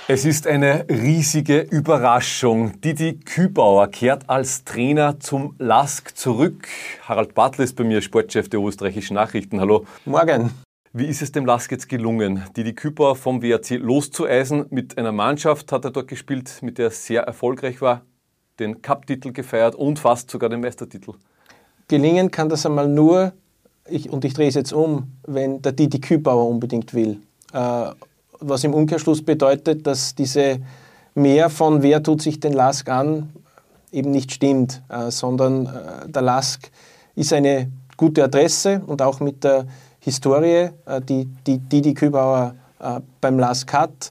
Es ist eine riesige Überraschung. Didi Kübauer kehrt als Trainer zum LASK zurück. Harald Bartl ist bei mir, Sportchef der österreichischen Nachrichten. Hallo. Morgen. Wie ist es dem LASK jetzt gelungen, Didi Kübauer vom WRC loszueisen? Mit einer Mannschaft hat er dort gespielt, mit der er sehr erfolgreich war, den Cup-Titel gefeiert und fast sogar den Meistertitel. Gelingen kann das einmal nur, ich drehe es jetzt um, wenn der Didi Kübauer unbedingt will. Was im Umkehrschluss bedeutet, dass diese mehr von wer tut sich den LASK an eben nicht stimmt, sondern der LASK ist eine gute Adresse und auch mit der Historie, die Didi Kübauer beim LASK hat,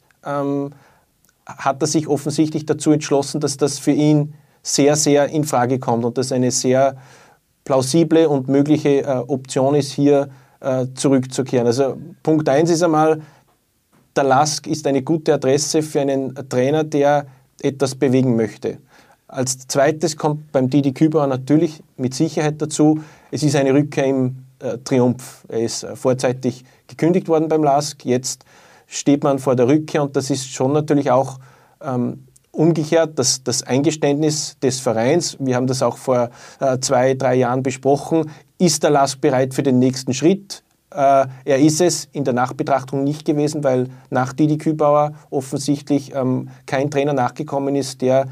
hat er sich offensichtlich dazu entschlossen, dass das für ihn sehr, sehr in Frage kommt und dass eine sehr plausible und mögliche Option ist, hier zurückzukehren. Also Punkt 1 ist einmal, der LASK ist eine gute Adresse für einen Trainer, der etwas bewegen möchte. Als zweites kommt beim Didi Kübauer natürlich mit Sicherheit dazu, es ist eine Rückkehr im Triumph. Er ist vorzeitig gekündigt worden beim LASK, jetzt steht man vor der Rückkehr und das ist schon natürlich auch umgekehrt das Eingeständnis des Vereins. Wir haben das auch vor 2-3 Jahren besprochen. Ist der LASK bereit für den nächsten Schritt? Er ist es in der Nachbetrachtung nicht gewesen, weil nach Didi Kübauer offensichtlich kein Trainer nachgekommen ist, der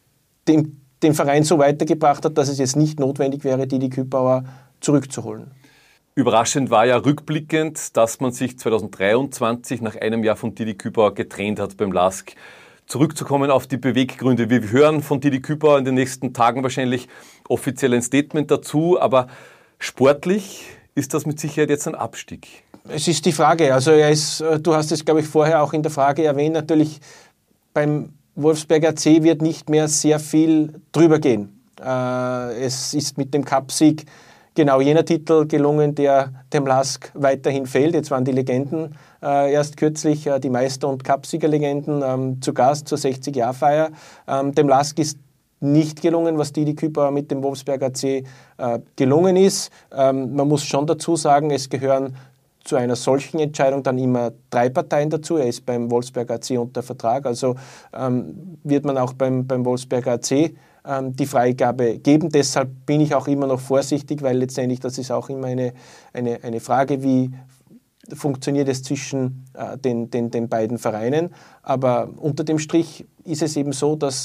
den Verein so weitergebracht hat, dass es jetzt nicht notwendig wäre, Didi Kübauer zurückzuholen. Überraschend war ja rückblickend, dass man sich 2023 nach einem Jahr von Didi Kübauer getrennt hat beim LASK. Zurückzukommen auf die Beweggründe. Wir hören von Didi Kübauer in den nächsten Tagen wahrscheinlich offiziell ein Statement dazu, aber sportlich ist das mit Sicherheit jetzt ein Abstieg? Es ist die Frage. Also du hast es, glaube ich, vorher auch in der Frage erwähnt, natürlich beim Wolfsberger AC wird nicht mehr sehr viel drüber gehen. Es ist mit dem Cupsieg genau jener Titel gelungen, der dem LASK weiterhin fehlt. Jetzt waren die Legenden erst kürzlich, die Meister- und Cupsiegerlegenden, zu Gast zur 60-Jahr-Feier. Dem LASK ist nicht gelungen, was Didi Kübauer mit dem Wolfsberger AC gelungen ist. Man muss schon dazu sagen, es gehören zu einer solchen Entscheidung dann immer 3 Parteien dazu. Er ist beim Wolfsberger AC unter Vertrag, also wird man auch beim Wolfsberger AC die Freigabe geben. Deshalb bin ich auch immer noch vorsichtig, weil letztendlich das ist auch immer eine Frage, wie funktioniert es zwischen den beiden Vereinen. Aber unter dem Strich ist es eben so, dass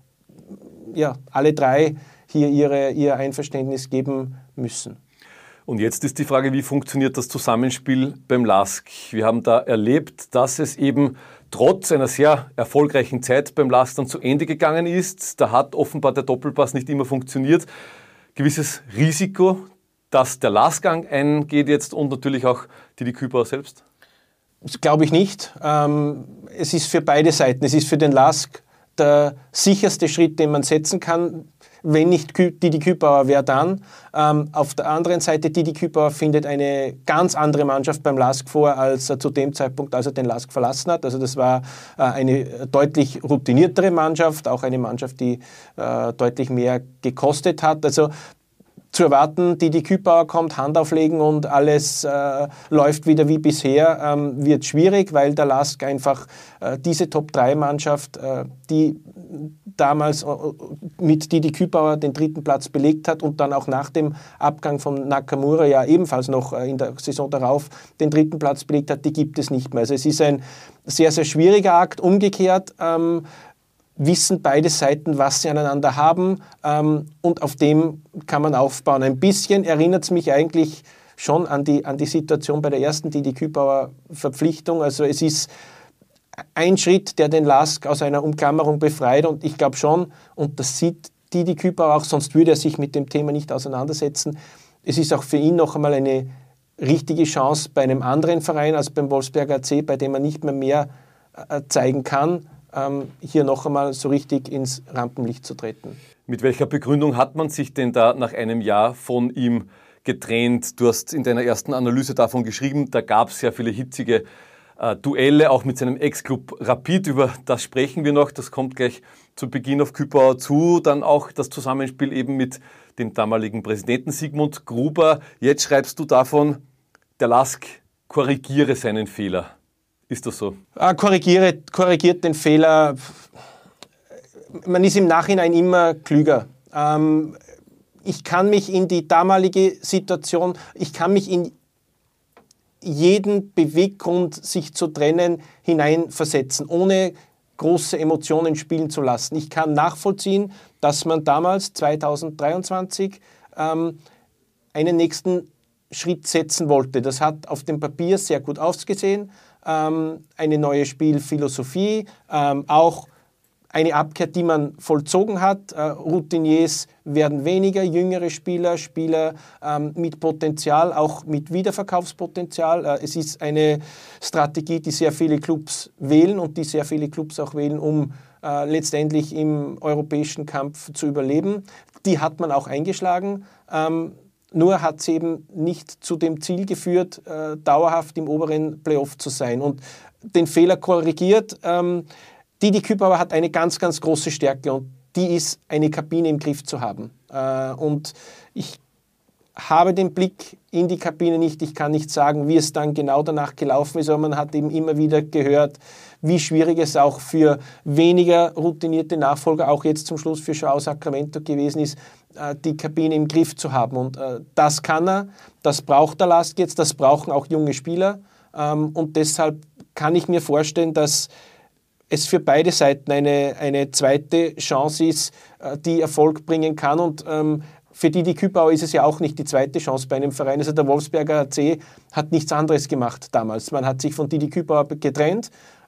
alle 3 hier ihr Einverständnis geben müssen. Und jetzt ist die Frage, wie funktioniert das Zusammenspiel beim LASK? Wir haben da erlebt, dass es eben trotz einer sehr erfolgreichen Zeit beim LASK dann zu Ende gegangen ist. Da hat offenbar der Doppelpass nicht immer funktioniert. Gewisses Risiko, dass der LASK eingeht jetzt und natürlich auch Didi Kübauer selbst? Das glaube ich nicht. Es ist für beide Seiten. Es ist für den LASK der sicherste Schritt, den man setzen kann. Wenn nicht Didi Kübauer, wer dann? Auf der anderen Seite, Didi Kübauer findet eine ganz andere Mannschaft beim LASK vor, als er zu dem Zeitpunkt, als er den LASK verlassen hat. Also das war eine deutlich routiniertere Mannschaft, auch eine Mannschaft, die deutlich mehr gekostet hat. Also zu erwarten, Didi Kübauer kommt, Hand auflegen und alles läuft wieder wie bisher, wird schwierig, weil der LASK einfach diese Top-3-Mannschaft, die damals mit Didi Kübauer den 3. Platz belegt hat und dann auch nach dem Abgang von Nakamura ja ebenfalls noch in der Saison darauf den 3. Platz belegt hat, die gibt es nicht mehr. Also es ist ein sehr, sehr schwieriger Akt. Umgekehrt wissen beide Seiten, was sie aneinander haben und auf dem kann man aufbauen. Ein bisschen erinnert es mich eigentlich schon an die Situation bei der ersten Didi Kübauer Verpflichtung. Also es ist ein Schritt, der den LASK aus einer Umklammerung befreit und ich glaube schon, und das sieht Didi Kübauer auch, sonst würde er sich mit dem Thema nicht auseinandersetzen, es ist auch für ihn noch einmal eine richtige Chance bei einem anderen Verein als beim Wolfsberger AC, bei dem er nicht mehr zeigen kann, hier noch einmal so richtig ins Rampenlicht zu treten. Mit welcher Begründung hat man sich denn da nach einem Jahr von ihm getrennt? Du hast in deiner ersten Analyse davon geschrieben, da gab es sehr viele hitzige Duelle, auch mit seinem Ex-Club Rapid, über das sprechen wir noch, das kommt gleich zu Beginn auf Kübauer zu, dann auch das Zusammenspiel eben mit dem damaligen Präsidenten Sigmund Gruber. Jetzt schreibst du davon, der LASK korrigiere seinen Fehler. Ist das so? Korrigiert den Fehler. Man ist im Nachhinein immer klüger. Ich kann mich in die damalige Situation, ich kann mich in jeden Beweggrund, sich zu trennen, hineinversetzen, ohne große Emotionen spielen zu lassen. Ich kann nachvollziehen, dass man damals, 2023, einen nächsten Schritt setzen wollte. Das hat auf dem Papier sehr gut ausgesehen. Eine neue Spielphilosophie, auch eine Abkehr, die man vollzogen hat. Routiniers werden weniger, jüngere Spieler mit Potenzial, auch mit Wiederverkaufspotenzial. Es ist eine Strategie, die sehr viele Clubs wählen und die sehr viele Clubs auch wählen, um letztendlich im europäischen Kampf zu überleben. Die hat man auch eingeschlagen. Nur hat sie eben nicht zu dem Ziel geführt, dauerhaft im oberen Playoff zu sein. Und den Fehler korrigiert. Didi Kübauer hat eine ganz, ganz große Stärke und die ist, eine Kabine im Griff zu haben. Und ich habe den Blick in die Kabine nicht. Ich kann nicht sagen, wie es dann genau danach gelaufen ist, aber man hat eben immer wieder gehört, wie schwierig es auch für weniger routinierte Nachfolger, auch jetzt zum Schluss für João Sacramento gewesen ist, die Kabine im Griff zu haben. Und das kann er, das braucht der LASK jetzt, das brauchen auch junge Spieler. Und deshalb kann ich mir vorstellen, dass es für beide Seiten eine zweite Chance ist, die Erfolg bringen kann. Und für Didi Kübauer ist es ja auch nicht die zweite Chance bei einem Verein. Also der Wolfsberger AC hat nichts anderes gemacht damals. Man hat sich von Didi Kübauer getrennt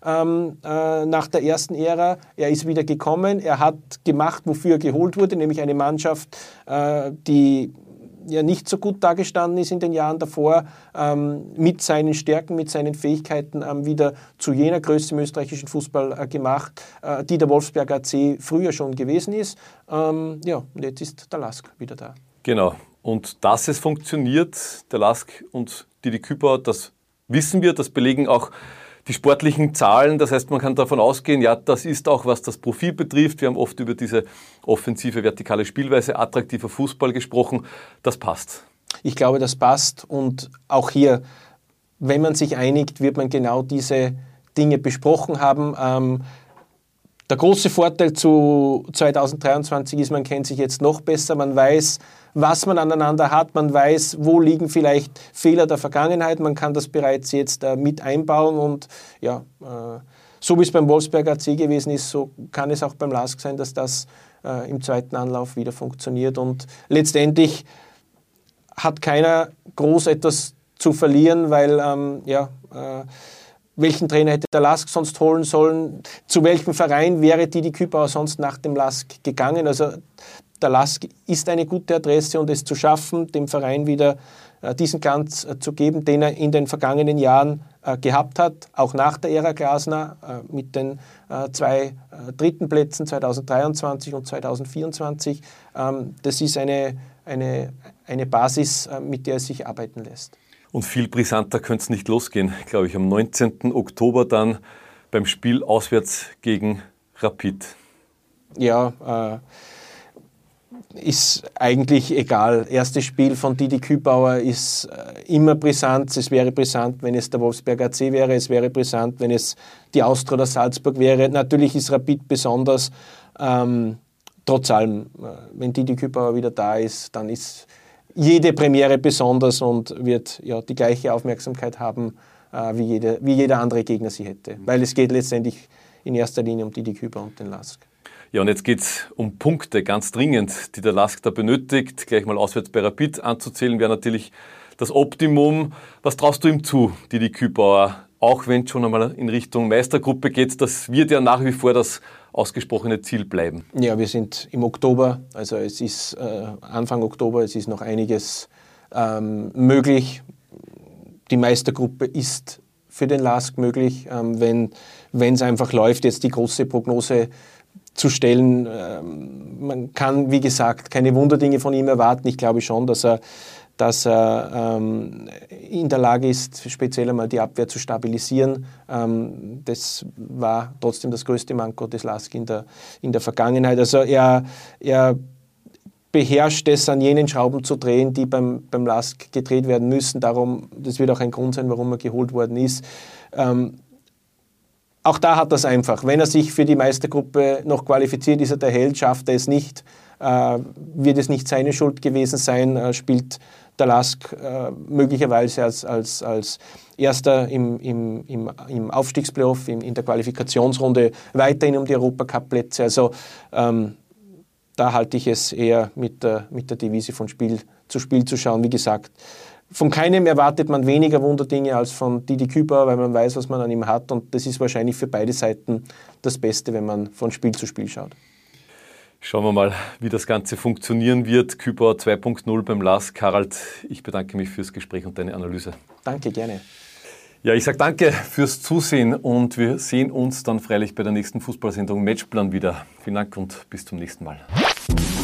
nach der ersten Ära. Er ist wieder gekommen. Er hat gemacht, wofür er geholt wurde, nämlich eine Mannschaft, die ja nicht so gut dagestanden ist in den Jahren davor, mit seinen Stärken, mit seinen Fähigkeiten wieder zu jener Größe im österreichischen Fußball gemacht, die der Wolfsberger AC früher schon gewesen ist. Und jetzt ist der LASK wieder da. Genau. Und dass es funktioniert, der LASK und Didi Kübauer, das wissen wir, das belegen auch die sportlichen Zahlen. Das heißt, man kann davon ausgehen, ja, das ist auch, was das Profil betrifft. Wir haben oft über diese offensive, vertikale Spielweise, attraktiver Fußball gesprochen. Das passt. Ich glaube, das passt. Und auch hier, wenn man sich einigt, wird man genau diese Dinge besprochen haben. Der große Vorteil zu 2023 ist, man kennt sich jetzt noch besser. Man weiß, was man aneinander hat. Man weiß, wo liegen vielleicht Fehler der Vergangenheit. Man kann das bereits jetzt mit einbauen. Und ja, so wie es beim Wolfsberger AC gewesen ist, so kann es auch beim LASK sein, dass das im zweiten Anlauf wieder funktioniert. Und letztendlich hat keiner groß etwas zu verlieren, weil welchen Trainer hätte der LASK sonst holen sollen? Zu welchem Verein wäre Didi Kübauer sonst nach dem LASK gegangen? Also der LASK ist eine gute Adresse und es zu schaffen, dem Verein wieder diesen Glanz zu geben, den er in den vergangenen Jahren gehabt hat, auch nach der Ära Glasner mit den 2 dritten Plätzen 2023 und 2024. Das ist eine Basis, mit der es sich arbeiten lässt. Und viel brisanter könnte es nicht losgehen, glaube ich, am 19. Oktober dann beim Spiel auswärts gegen Rapid. Ja, ist eigentlich egal. Erstes Spiel von Didi Kübauer ist immer brisant. Es wäre brisant, wenn es der Wolfsberger AC wäre. Es wäre brisant, wenn es die Austria oder Salzburg wäre. Natürlich ist Rapid besonders. Trotz allem, wenn Didi Kübauer wieder da ist, dann ist jede Premiere besonders und wird ja die gleiche Aufmerksamkeit haben, wie jeder andere Gegner sie hätte. Weil es geht letztendlich in erster Linie um Didi Kübauer und den LASK. Ja, und jetzt geht es um Punkte, ganz dringend, die der LASK da benötigt. Gleich mal auswärts bei Rapid anzuzählen, wäre natürlich das Optimum. Was traust du ihm zu, Didi Kübauer? Auch wenn es schon einmal in Richtung Meistergruppe geht, das wird ja nach wie vor das ausgesprochene Ziel bleiben. Ja, wir sind im Oktober, also es ist Anfang Oktober, es ist noch einiges möglich. Die Meistergruppe ist für den LASK möglich, wenn es einfach läuft, jetzt die große Prognose zu stellen. Man kann, wie gesagt, keine Wunderdinge von ihm erwarten. Ich glaube schon, dass er in der Lage ist, speziell einmal die Abwehr zu stabilisieren. Das war trotzdem das größte Manko des LASK in der Vergangenheit. Also er beherrscht es, an jenen Schrauben zu drehen, die beim LASK gedreht werden müssen. Darum, das wird auch ein Grund sein, warum er geholt worden ist. auch da hat er es einfach. Wenn er sich für die Meistergruppe noch qualifiziert, ist er der Held, schafft er es nicht, wird es nicht seine Schuld gewesen sein, spielt der LASK möglicherweise als Erster im Aufstiegsplayoff, in der Qualifikationsrunde weiterhin um die Europacup-Plätze. Also da halte ich es eher mit der Devise von Spiel zu schauen. Wie gesagt, von keinem erwartet man weniger Wunderdinge als von Didi Kübauer, weil man weiß, was man an ihm hat. Und das ist wahrscheinlich für beide Seiten das Beste, wenn man von Spiel zu Spiel schaut. Schauen wir mal, wie das Ganze funktionieren wird. Kübauer 2.0 beim LASK. Harald, ich bedanke mich fürs Gespräch und deine Analyse. Danke, gerne. Ja, ich sage danke fürs Zusehen und wir sehen uns dann freilich bei der nächsten Fußballsendung Matchplan wieder. Vielen Dank und bis zum nächsten Mal.